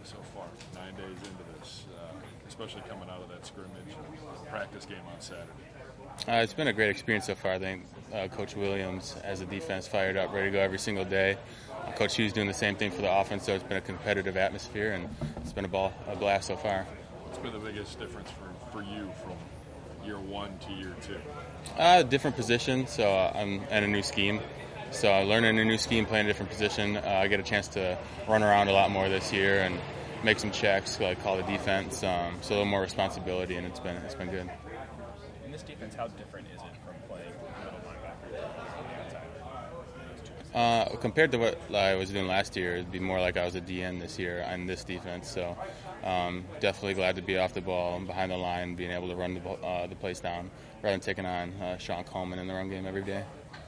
so far, 9 days into this, especially coming out of that scrimmage and practice game on Saturday? It's been a great experience so far. I think Coach Williams has the defense fired up, ready to go every single day. Coach Hughes doing the same thing for the offense, so it's been a competitive atmosphere, and it's been a blast so far. What's been the biggest difference for you from year one to year two? Different position, so I'm in a new scheme. So learning a new scheme, playing a different position. I get a chance to run around a lot more this year and make some checks, like call the defense. So a little more responsibility, and it's been good. In this defense, how different is it from playing middle linebacker on the outside? Compared to what I was doing last year, it'd be more like I was a DN this year on this defense. So definitely glad to be off the ball and behind the line, being able to run the place down rather than taking on Sean Coleman in the run game every day.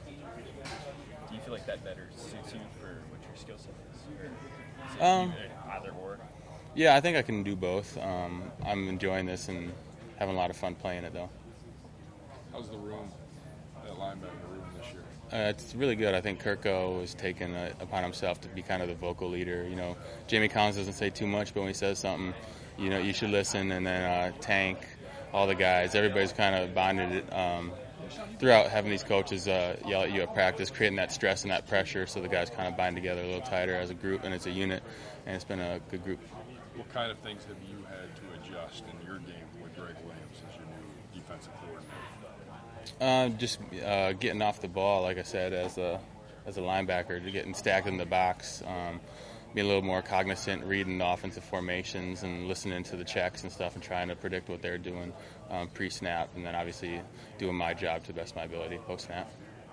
Do you feel like that better suits you for what your skill set is? Or is it either or? Yeah, I think I can do both. I'm enjoying this and having a lot of fun playing it, though. How's the room, that linebacker room this year? It's really good. I think Kirko has taken upon himself to be kind of the vocal leader. You know, Jamie Collins doesn't say too much, but when he says something, you know, you should listen. And then Tank, all the guys, everybody's kind of bonded throughout having these coaches yell at you at practice, creating that stress and that pressure, so the guys kind of bind together a little tighter as a group, and it's a unit, and it's been a good group. What kind of things have you had to adjust in your game with Greg Williams as your new defensive coordinator? Just getting off the ball, like I said, as a linebacker, getting stacked in the box, being a little more cognizant, reading the offensive formations and listening to the checks and stuff and trying to predict what they're doing pre-snap, and then obviously doing my job to the best of my ability post-snap.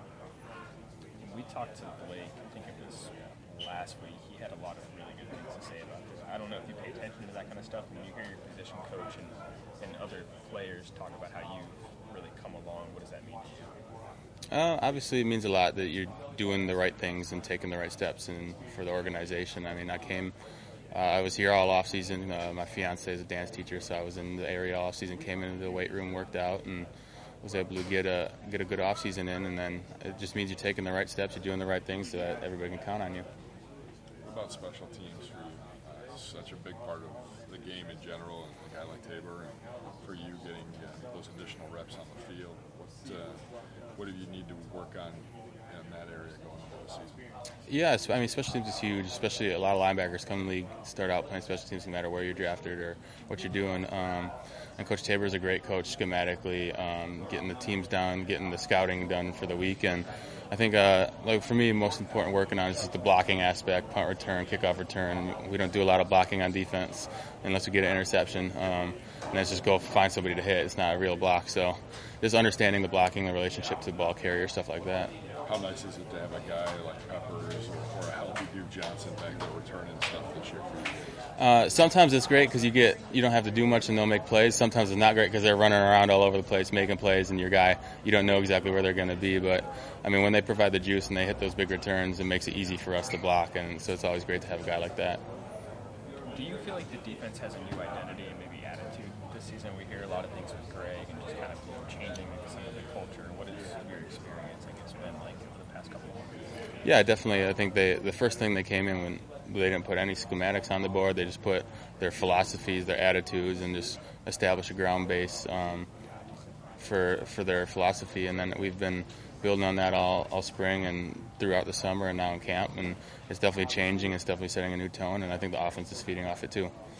We talked to Blake, I think it was last week. He had a lot of really good things to say about this. I don't know if you pay attention to that kind of stuff when you hear your position coach and other players talk about how you've really come along. What does that mean to you? Obviously, it means a lot that you're doing the right things and taking the right steps for the organization. I mean, I was here all off season. My fiance is a dance teacher, so I was in the area all off season. Came into the weight room, worked out, and was able to get a good off season in. And then it just means you're taking the right steps, you're doing the right things, so that everybody can count on you. What about special teams for you? Such a big part of the game in general, and a guy like Tabor, and for you getting those additional reps on the field. What do you need to work on in that area going into the season? Yes, I mean, special teams is huge, especially a lot of linebackers come in the league, start out playing special teams no matter where you're drafted or what you're doing. And Coach Tabor is a great coach schematically, getting the teams done, getting the scouting done for the week. And I think, like for me, most important working on is just the blocking aspect, punt return, kickoff return. We don't do a lot of blocking on defense unless we get an interception. And that's just go find somebody to hit. It's not a real block. So just understanding the blocking, the relationship to the ball carrier, stuff like that. How nice is it to have a guy like Peppers or a healthy Duke Johnson back there returning stuff this year for you? Sometimes it's great because you don't have to do much and they'll make plays. Sometimes it's not great because they're running around all over the place making plays, and your guy, you don't know exactly where they're going to be. But, I mean, when they provide the juice and they hit those big returns, it makes it easy for us to block, and so it's always great to have a guy like that. Do you feel like the defense has a new identity and maybe attitude this season? We hear a lot of things with Greg and just kind of changing some of the culture. What is your experience, I guess, been like over the past couple of months? Yeah, definitely. I think the first thing they came in when they didn't put any schematics on the board. They just put their philosophies, their attitudes, and just establish a ground base for their philosophy. And then we've been building on that all spring and throughout the summer and now in camp. And it's definitely changing. It's definitely setting a new tone. And I think the offense is feeding off it too.